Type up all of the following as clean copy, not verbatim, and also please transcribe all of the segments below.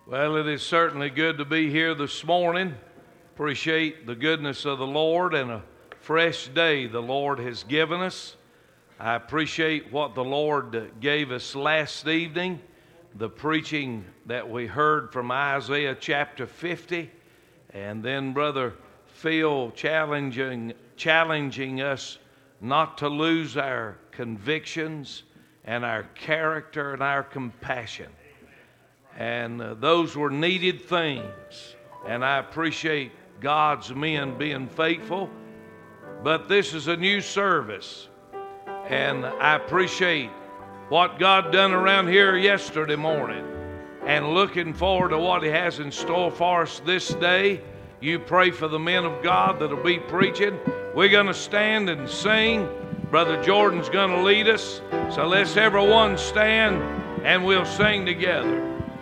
Well, it is certainly good to be here this morning. Appreciate the goodness of the Lord and a fresh day the Lord has given us. I appreciate what the Lord gave us last evening, the preaching that we heard from Isaiah chapter 50, and then Brother Phil challenging us not to lose our convictions and our character and our compassion. And those were needed things. And I appreciate God's men being faithful. But this is a new service. And I appreciate what God done around here yesterday morning. And looking forward to what He has in store for us this day. You pray for the men of God that will be preaching. We're going to stand and sing. Brother Jordan's going to lead us. So let's everyone stand and we'll sing together.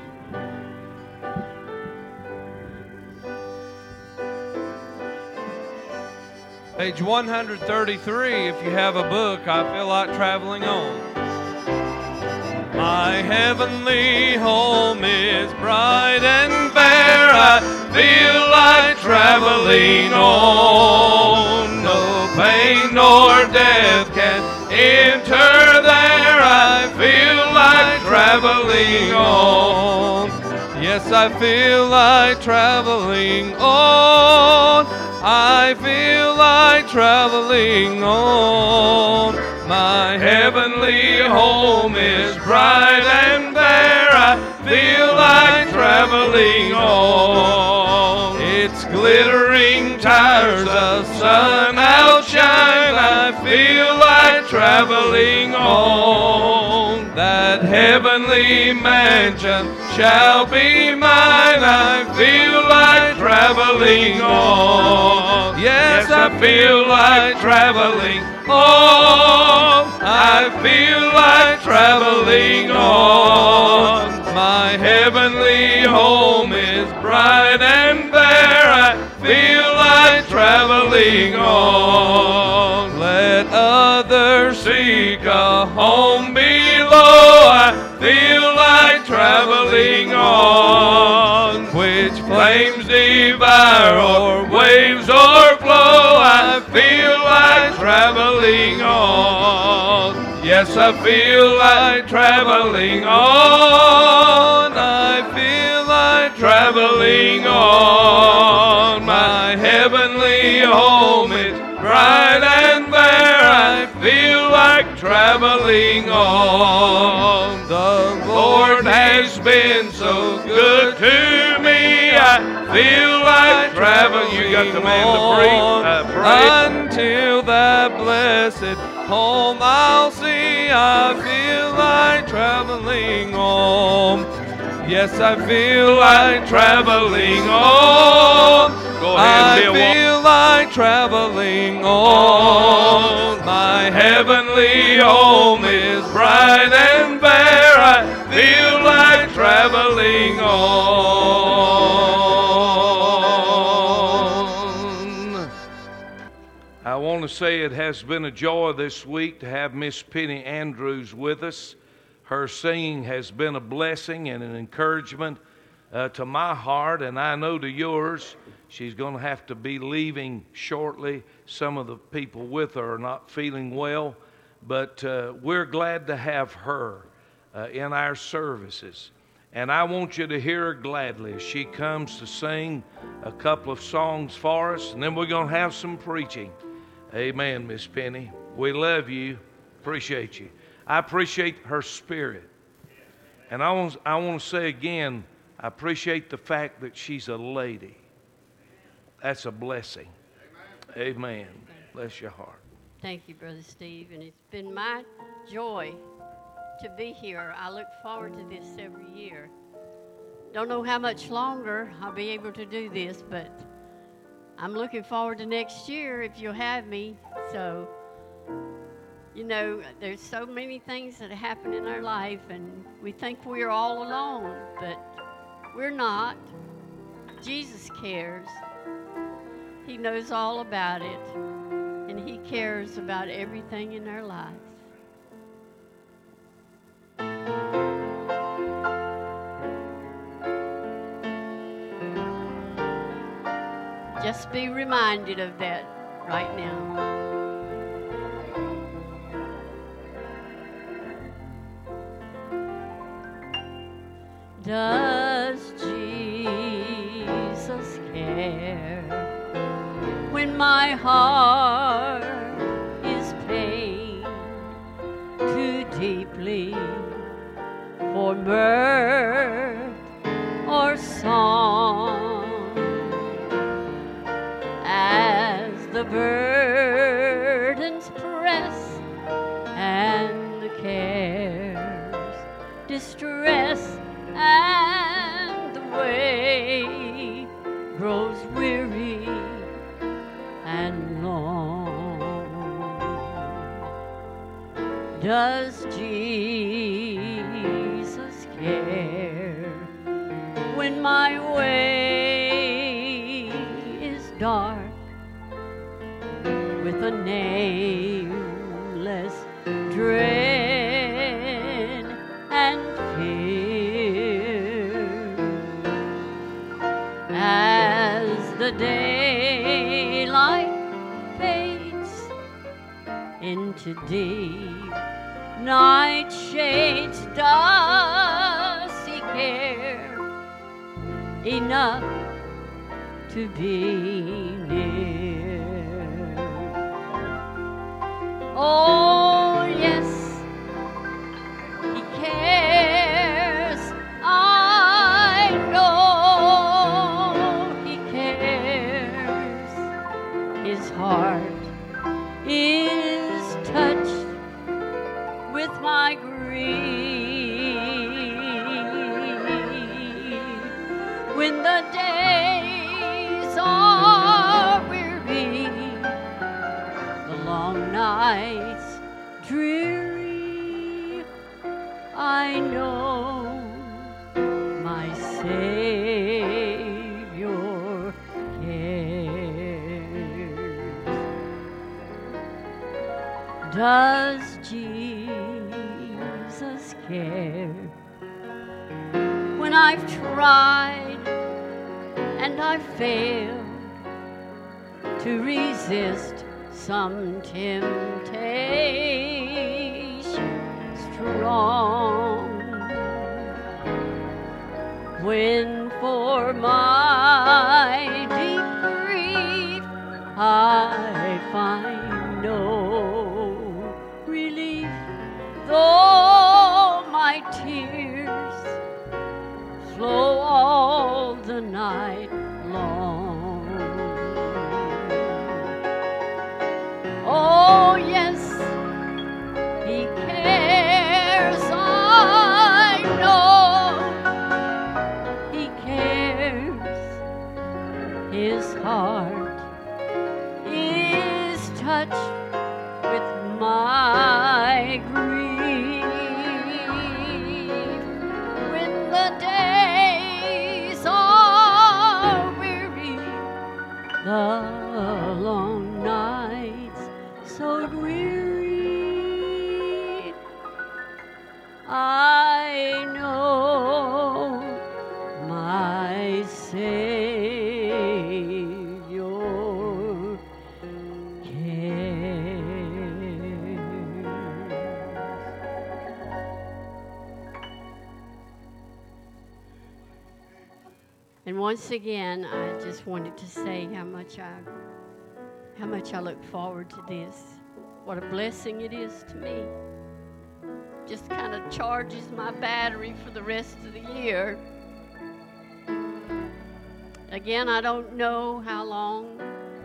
Page 133, if you have a book, I feel like traveling on. My heavenly home is bright and fair, I feel like traveling on. No pain nor death can enter there, I feel like traveling on. Yes, I feel like traveling on. I feel like traveling on. My heavenly home is bright and fair, I feel like traveling on. Its glittering tires of sun outshine, I feel like traveling on. That heavenly mansion shall be mine, I feel like traveling on. Yes, I feel like traveling on. I feel like traveling on. My heavenly home is bright and fair, I feel like traveling on. Let others seek a home below, I feel like traveling on. Which flames devour or waves o'erflow, I feel like traveling on. Yes, I feel like traveling on. I feel like traveling on. My heavenly home is bright and fair, I feel like traveling on. The Lord has been so good to me, I feel like traveling. You got the man to pray. Until that blessed home I'll see, I feel like traveling on. Yes, I feel like traveling on. Go ahead, I feel like traveling on. My heavenly home is bright and fair, I feel like traveling on. I want to say it has been a joy this week to have Miss Penny Andrews with us. Her singing has been a blessing and an encouragement to my heart, and I know to yours. She's going to have to be leaving shortly. Some of the people with her are not feeling well, but we're glad to have her in our services. And I want you to hear her gladly as she comes to sing a couple of songs for us, and then we're going to have some preaching. Amen, Miss Penny. We love you. Appreciate you. I appreciate her spirit. And I want to say again, I appreciate the fact that she's a lady. That's a blessing. Amen. Bless your heart. Thank you, Brother Steve. And it's been my joy to be here. I look forward to this every year. Don't know how much longer I'll be able to do this, but I'm looking forward to next year if you'll have me. So, you know, there's so many things that happen in our life, and we think we're all alone, but we're not. Jesus cares. He knows all about it, and He cares about everything in our lives. Just be reminded of that right now. Does Jesus care when my heart is pained too deeply for mirth or song? As the burdens press and the cares distress and the way grows weary and long, does Jesus care when my way is dark with a nameless dread and fear? As the daylight fades into deep night shades, does he care enough to be near? Oh, yes, he cares. I know he cares. His heart is touched with my grief. When the days are weary, the long nights dreary, I know my Savior cares. Does Jesus care when I've tried and I've failed to resist some temptation strong? When for my deep grief I find no relief, though my tears flow all the night long. Oh, yes, he cares. I know he cares. His heart is touched with my grief. When the days are weary, the long nights so weary, I know my Savior cares. And once again, I just wanted to say how much I look forward to this. What a blessing it is to me. Just kind of charges my battery for the rest of the year. Again, I don't know how long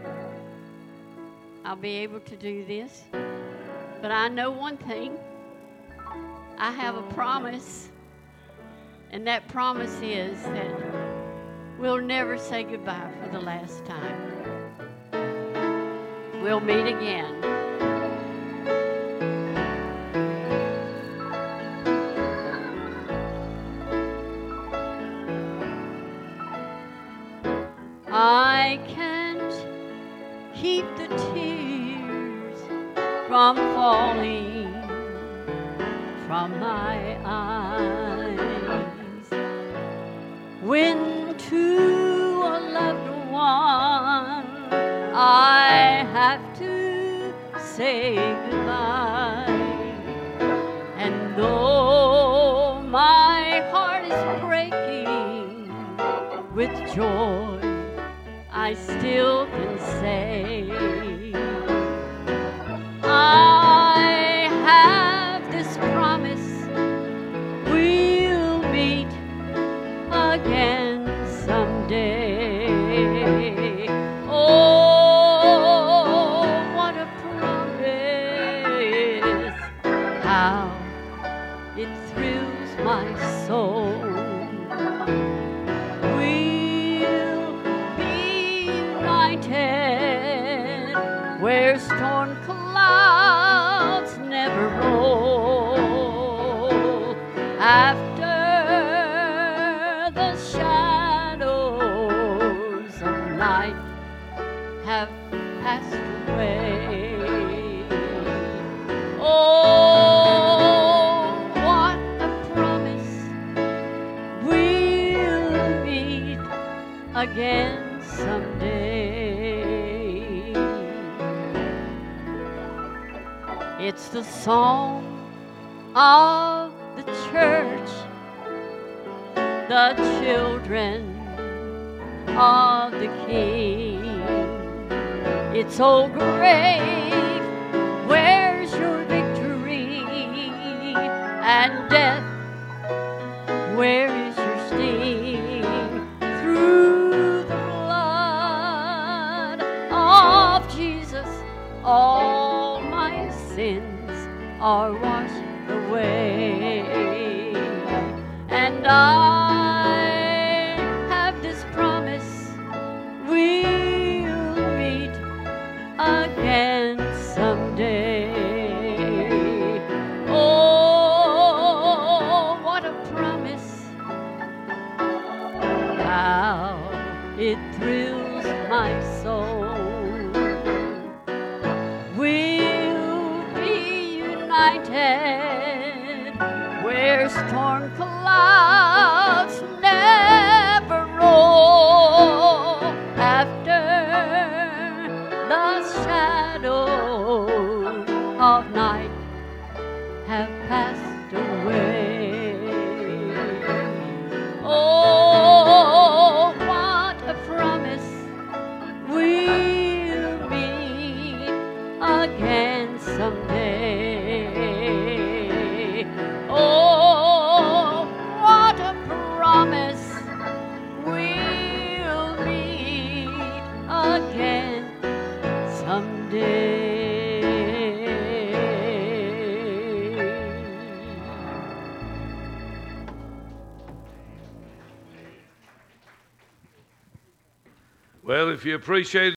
I'll be able to do this, but I know one thing. I have a promise, and that promise is that we'll never say goodbye for the last time. We'll meet again. I can't keep the tears from falling from my eyes when to a loved one still can say, I have this promise, we'll meet again someday. Oh, what a promise, how it thrills my soul. We'll be united where storm clouds never roll. After the shadows of night have passed away. Oh, what a promise, we'll meet again someday. It's the song of the church, the children of the King. It's, oh grave, where's your victory? And death, where is your sting? Through the blood of Jesus, all my sins are washed away. And I have this promise, we'll meet again someday. Oh, what a promise, how it thrills my soul. We'll be united where storm clouds never roll. After the shadows of night have passed away. Oh, what a promise, we'll meet again someday. Oh, what a promise, we'll meet again someday. Well, if you appreciate